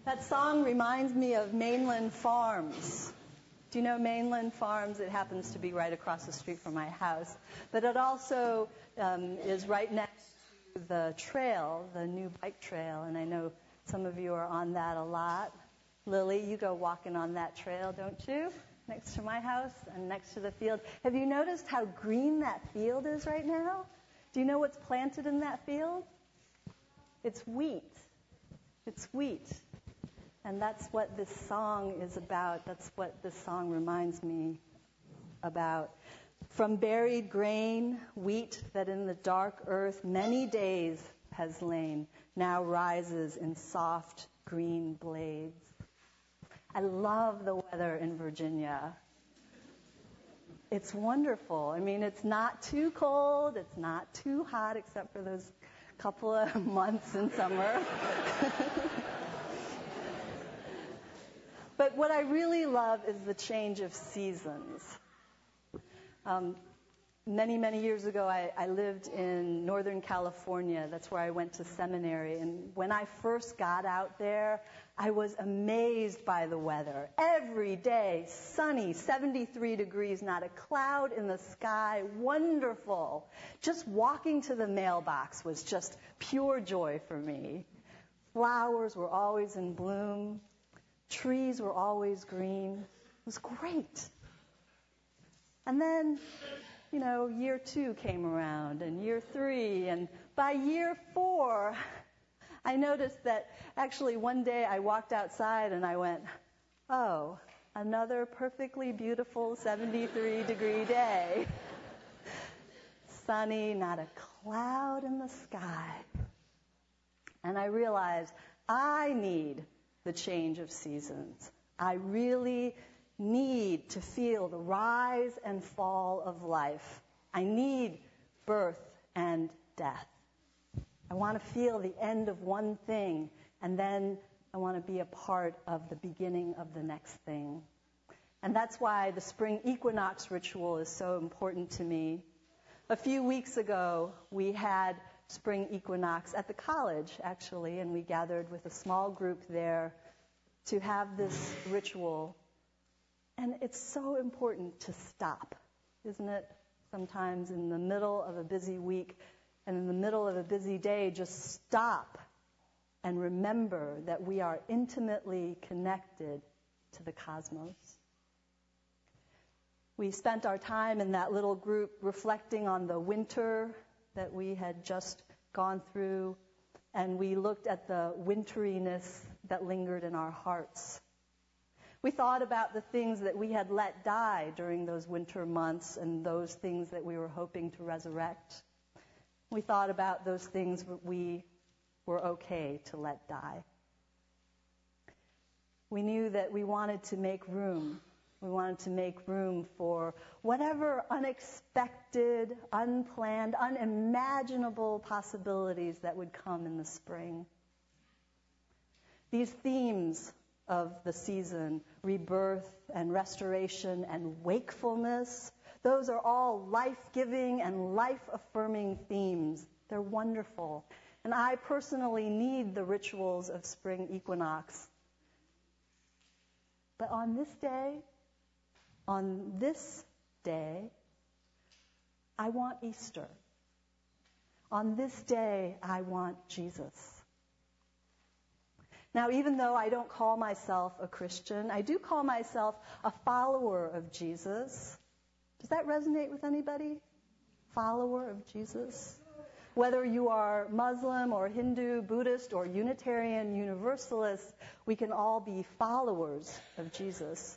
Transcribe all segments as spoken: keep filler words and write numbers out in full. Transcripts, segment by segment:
That song reminds me of Mainland Farms. Do you know Mainland Farms? It happens to be right across the street from my house. But it also um, is right next to the trail, the new bike trail, and I know some of you are on that a lot. Lily, you go walking on that trail, don't you? Next to my house and next to the field. Have you noticed how green that field is right now? Do you know what's planted in that field? It's wheat. It's wheat. And that's what this song is about. That's what this song reminds me about. From buried grain, wheat that in the dark earth many days has lain, now rises in soft green blades. I love the weather in Virginia. It's wonderful. I mean, it's not too cold. It's not too hot, except for those couple of months in summer. But what I really love is the change of seasons. Um, many, many years ago, I, I lived in Northern California. That's where I went to seminary. And when I first got out there, I was amazed by the weather. Every day, sunny, seventy-three degrees, not a cloud in the sky, wonderful. Just walking to the mailbox was just pure joy for me. Flowers were always in bloom. Trees were always green. It was great. And then, you know, year two came around, and year three, and by year four, I noticed that actually one day I walked outside and I went, oh, another perfectly beautiful seventy-three degree day. Sunny, not a cloud in the sky. And I realized I need the change of seasons. I really need to feel the rise and fall of life. I need birth and death. I want to feel the end of one thing, and then I want to be a part of the beginning of the next thing. And that's why the spring equinox ritual is so important to me. A few weeks ago, we had spring equinox at the college, actually, and we gathered with a small group there to have this ritual. And it's so important to stop, isn't it? Sometimes in the middle of a busy week and in the middle of a busy day, just stop and remember that we are intimately connected to the cosmos. We spent our time in that little group reflecting on the winter that we had just gone through, and we looked at the winteriness that lingered in our hearts. We thought about the things that we had let die during those winter months and those things that we were hoping to resurrect. We thought about those things we were okay to let die. We knew that we wanted to make room. We wanted to make room for whatever unexpected, unplanned, unimaginable possibilities that would come in the spring. These themes of the season, rebirth and restoration and wakefulness, those are all life-giving and life-affirming themes. They're wonderful. And I personally need the rituals of spring equinox. But on this day, On this day, I want Easter. On this day, I want Jesus. Now, even though I don't call myself a Christian, I do call myself a follower of Jesus. Does that resonate with anybody? Follower of Jesus? Whether you are Muslim or Hindu, Buddhist, or Unitarian Universalist, we can all be followers of Jesus.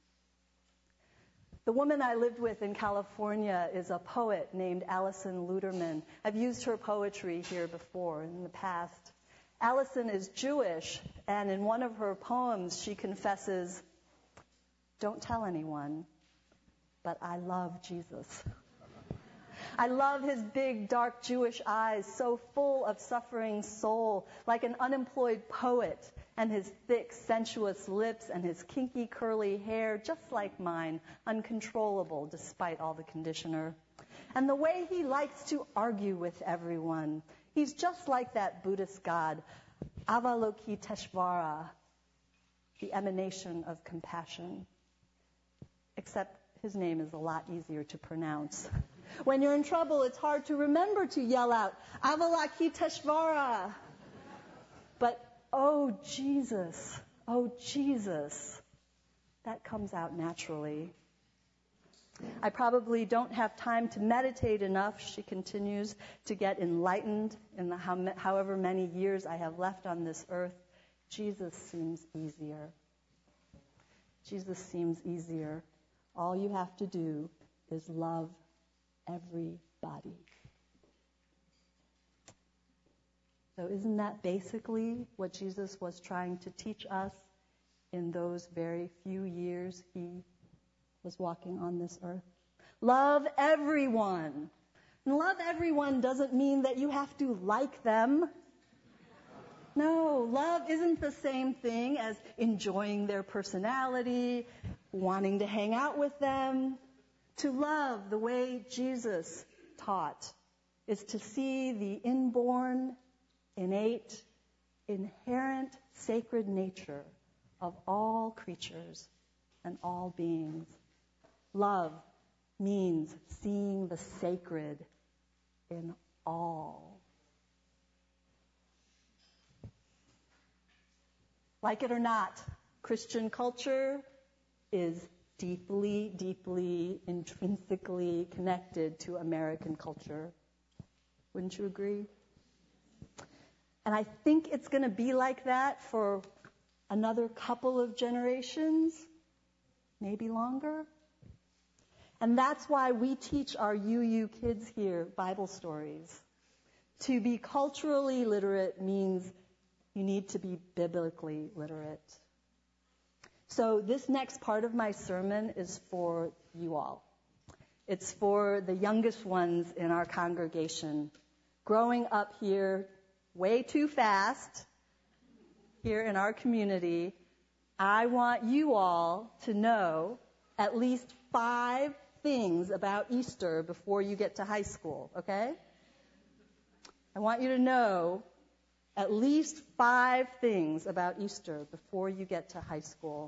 The woman I lived with in California is a poet named Alison Luterman. I've used her poetry here before in the past. Alison is Jewish, and in one of her poems she confesses, "Don't tell anyone, but I love Jesus." I love his big, dark Jewish eyes, so full of suffering soul, like an unemployed poet, and his thick, sensuous lips and his kinky, curly hair, just like mine, uncontrollable despite all the conditioner. And the way he likes to argue with everyone. He's just like that Buddhist god, Avalokiteshvara, the emanation of compassion. Except his name is a lot easier to pronounce. When you're in trouble, it's hard to remember to yell out, Avalokiteshvara. But, oh, Jesus, oh, Jesus, that comes out naturally. I probably don't have time to meditate enough, she continues, to get enlightened in the how, however many years I have left on this earth. Jesus seems easier. Jesus seems easier. All you have to do is love everybody. So isn't that basically what Jesus was trying to teach us in those very few years he was walking on this earth? Love everyone. And love everyone doesn't mean that you have to like them. No, love isn't the same thing as enjoying their personality, wanting to hang out with them. To love the way Jesus taught is to see the inborn, innate, inherent sacred nature of all creatures and all beings. Love means seeing the sacred in all. Like it or not, Christian culture is deeply, deeply, intrinsically connected to American culture. Wouldn't you agree? And I think it's going to be like that for another couple of generations, maybe longer. And that's why we teach our U U kids here Bible stories. To be culturally literate means you need to be biblically literate. So this next part of my sermon is for you all. It's for the youngest ones in our congregation. Growing up here way too fast, here in our community, I want you all to know at least five things about Easter before you get to high school, okay? I want you to know at least five things about Easter before you get to high school.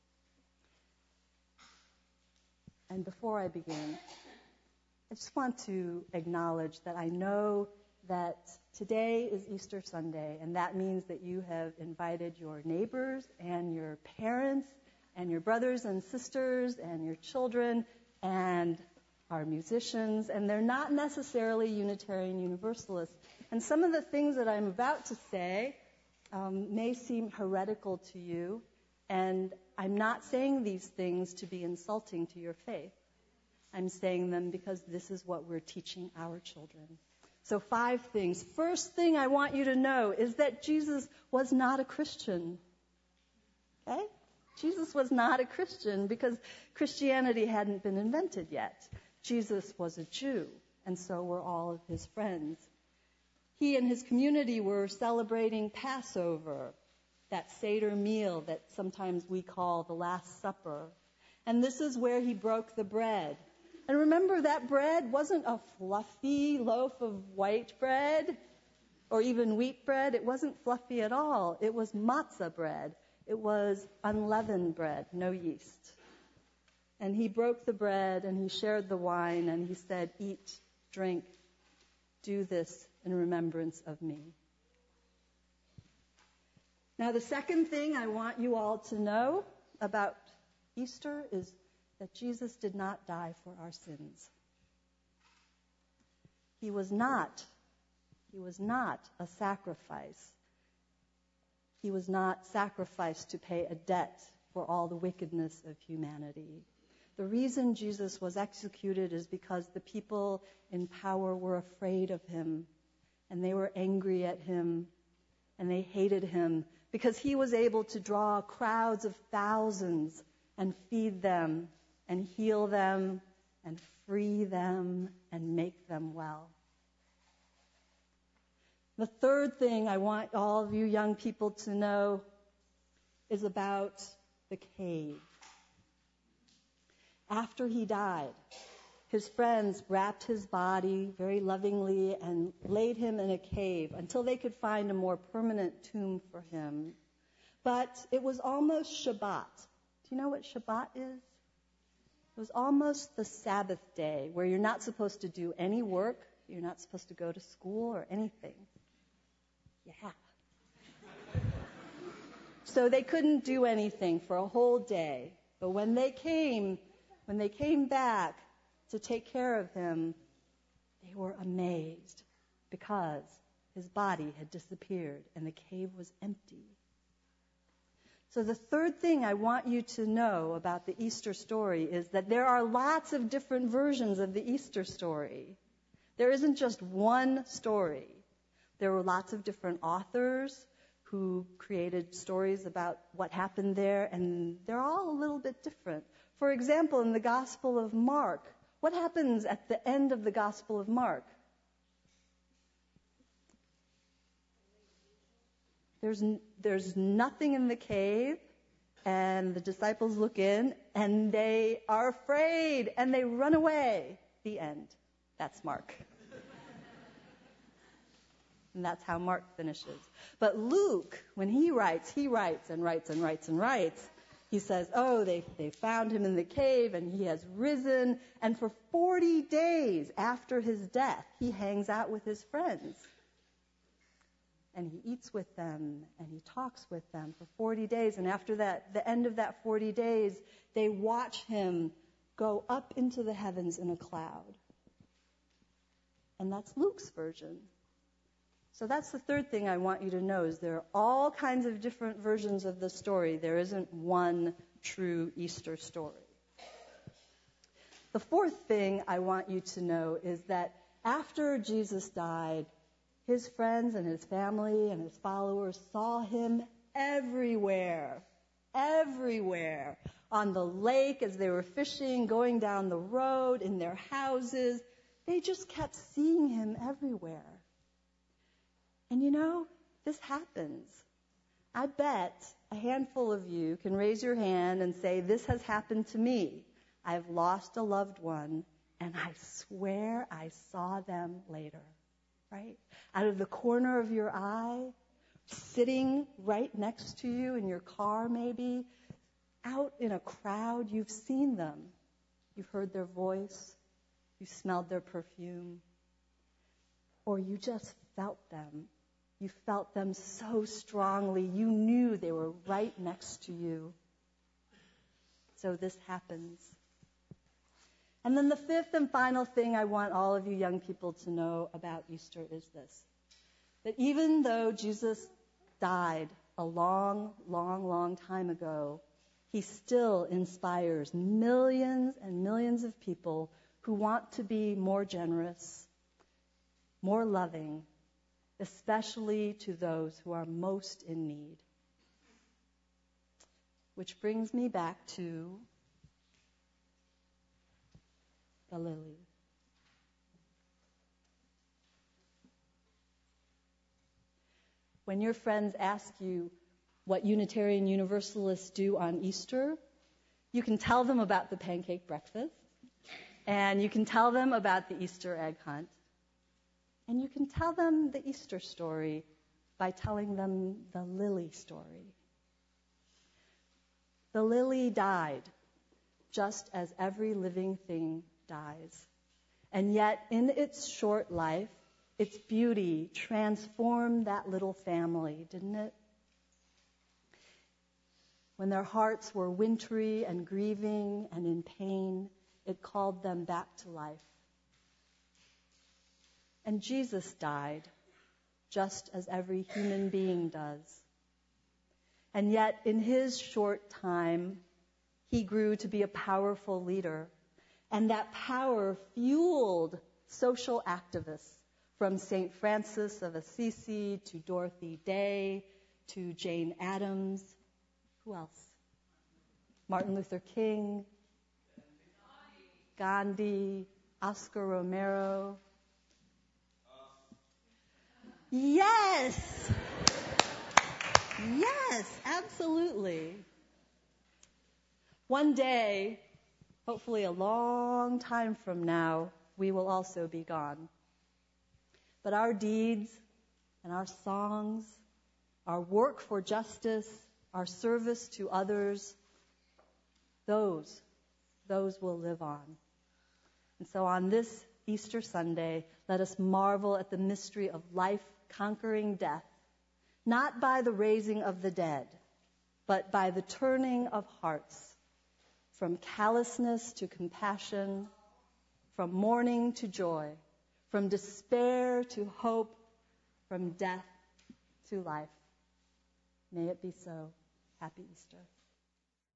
And before I begin, I just want to acknowledge that I know that today is Easter Sunday, and that means that you have invited your neighbors and your parents and your brothers and sisters and your children and our musicians, and they're not necessarily Unitarian Universalists. And some of the things that I'm about to say um, may seem heretical to you, and I'm not saying these things to be insulting to your faith. I'm saying them because this is what we're teaching our children. So five things. First thing I want you to know is that Jesus was not a Christian. Okay? Jesus was not a Christian because Christianity hadn't been invented yet. Jesus was a Jew, and so were all of his friends. He and his community were celebrating Passover, that Seder meal that sometimes we call the Last Supper. And this is where he broke the bread. And remember, that bread wasn't a fluffy loaf of white bread or even wheat bread. It wasn't fluffy at all. It was matzah bread. It was unleavened bread, no yeast. And he broke the bread and he shared the wine and he said, "Eat, drink, do this in remembrance of me." Now, the second thing I want you all to know about Easter is that Jesus did not die for our sins. He was not, he was not a sacrifice. He was not sacrificed to pay a debt for all the wickedness of humanity. The reason Jesus was executed is because the people in power were afraid of him, and they were angry at him, and they hated him because he was able to draw crowds of thousands and feed them and heal them and free them and make them well. The third thing I want all of you young people to know is about the cave. After he died, his friends wrapped his body very lovingly and laid him in a cave until they could find a more permanent tomb for him. But it was almost Shabbat. Do you know what Shabbat is? It was almost the Sabbath day where you're not supposed to do any work. You're not supposed to go to school or anything. Yeah. So they couldn't do anything for a whole day. But when they came, when they came back to take care of him, they were amazed because his body had disappeared and the cave was empty. So the third thing I want you to know about the Easter story is that there are lots of different versions of the Easter story. There isn't just one story. There were lots of different authors who created stories about what happened there, and they're all a little bit different. For example, in the Gospel of Mark, what happens at the end of the Gospel of Mark? There's, there's nothing in the cave, and the disciples look in, and they are afraid, and they run away. The end. That's Mark. And that's how Mark finishes. But Luke, when he writes, he writes and writes and writes and writes. He says, oh, they, they found him in the cave, and he has risen. And for forty days after his death, he hangs out with his friends. And he eats with them, and he talks with them for forty days. And after that, the end of that forty days, they watch him go up into the heavens in a cloud. And that's Luke's version. So that's the third thing I want you to know, is there are all kinds of different versions of the story. There isn't one true Easter story. The fourth thing I want you to know is that after Jesus died, his friends and his family and his followers saw him everywhere, everywhere, on the lake as they were fishing, going down the road, in their houses. They just kept seeing him everywhere. And you know, this happens. I bet a handful of you can raise your hand and say, this has happened to me. I've lost a loved one, and I swear I saw them later. Right? Out of the corner of your eye, sitting right next to you in your car maybe, out in a crowd, you've seen them. You've heard their voice. You smelled their perfume. Or you just felt them. You felt them so strongly. You knew they were right next to you. So this happens. And then the fifth and final thing I want all of you young people to know about Easter is this. That even though Jesus died a long, long, long time ago, he still inspires millions and millions of people who want to be more generous, more loving, especially to those who are most in need. Which brings me back to the lily. When your friends ask you what Unitarian Universalists do on Easter, you can tell them about the pancake breakfast, and you can tell them about the Easter egg hunt, and you can tell them the Easter story by telling them the lily story. The lily died, just as every living thing dies. And yet, in its short life, its beauty transformed that little family, didn't it? When their hearts were wintry and grieving and in pain, it called them back to life. And Jesus died, just as every human being does. And yet, in his short time, he grew to be a powerful leader. And that power fueled social activists, from Saint Francis of Assisi to Dorothy Day to Jane Addams. Who else? Martin Luther King, Gandhi, Oscar Romero. Yes! Yes, absolutely. One day, hopefully a long time from now, we will also be gone. But our deeds and our songs, our work for justice our service to others, those, those will live on. And so on this Easter Sunday, let us marvel at the mystery of life conquering death, not by the raising of the dead, but by the turning of hearts from callousness to compassion, from mourning to joy, from despair to hope, from death to life. May it be so. Happy Easter.